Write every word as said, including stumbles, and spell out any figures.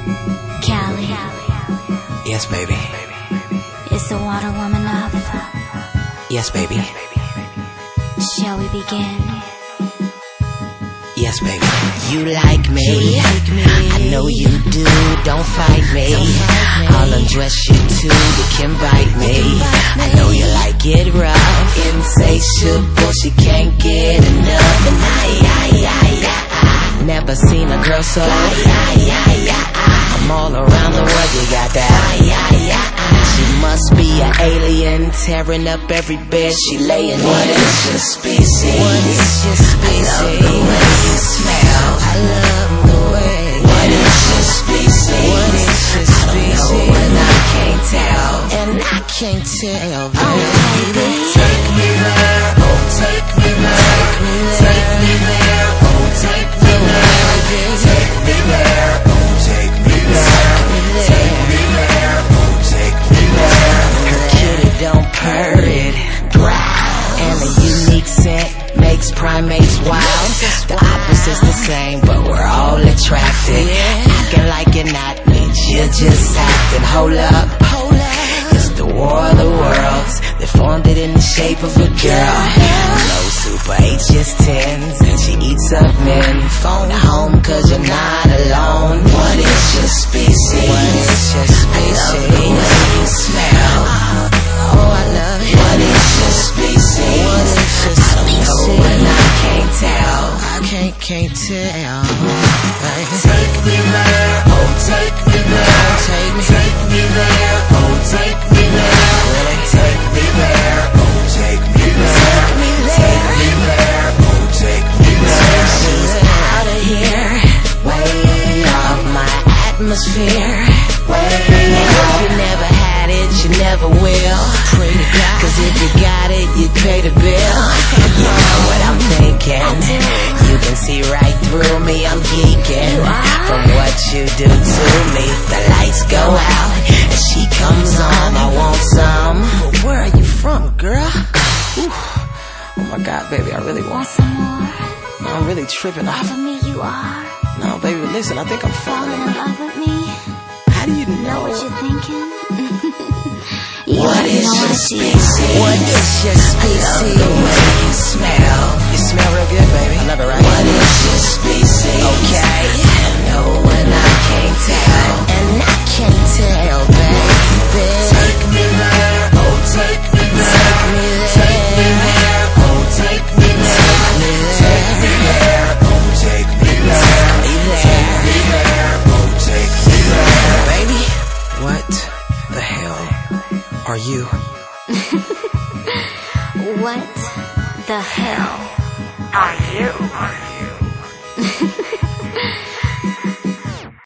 Callie. Yes, baby. Is the water warm enough? Yes, baby. Shall we begin? Yes, baby. You like me, you like me. I know you do, don't fight me. I'll undress you too, you can bite me. I know you like it rough, insatiable, she can't get enough. And I, I, I, I, I never seen a girl so I, I, I, I, I'm all around the world, you got that I, I, I, I. She must be an alien, tearing up every bed she laying in. What is your species? What is your species? I love the way you smell. I love the way. What is your species? What is your species? I don't know and I can't tell, and I can't tell, baby. Oh, baby. Take me there, oh take me there, take me there, oh take me there, take me there, oh take me there, take me there, oh take me there. Her kitty don't purr it, growl, and a unique scent makes primates wild. The opposite's the same, but we're all attracted. Acting like you're not me, you're just acting. Hold up, hold up. It's the war of the worlds. They formed it in the shape of a girl. No super H, just tens, and she eats up men. Phone home cause you're not alone. What is your species? What is your species? I love the way you smell. Oh, I love it. What is your species? What is your species? I don't know and I can't tell. I can't, can't tell. Right. Take me there, oh take me there, take me, take me there, oh take me there, really take me there, oh take me there, take me there, oh take me there. She's out of here, way off my atmosphere, way off. You never had it, you never will. Pray to God, cause if you got it, you'd pay the bill. You know what I'm thinking. You can see right through me, I'm geeking from what you do to me. The lights go out and she comes on. I want some. But where are you from, girl? Ooh. Oh my God, baby, I really want, Want some more? No, I'm really tripping. Love I, of me you are. no, baby, listen, I think I'm falling Falling in in love with me. How do you know? Know what you're thinking? You What is know your what species? What is your species? I love the way you smell. You smell real good, baby. I love it, right? What is your species? Okay. I know and I can't tell, and I can't tell, baby. Take me there, oh take me there, take me there, oh take me there, take me there, oh take me there, take me there, oh take me there, baby. What the hell are you? What the hell Are you? Are you?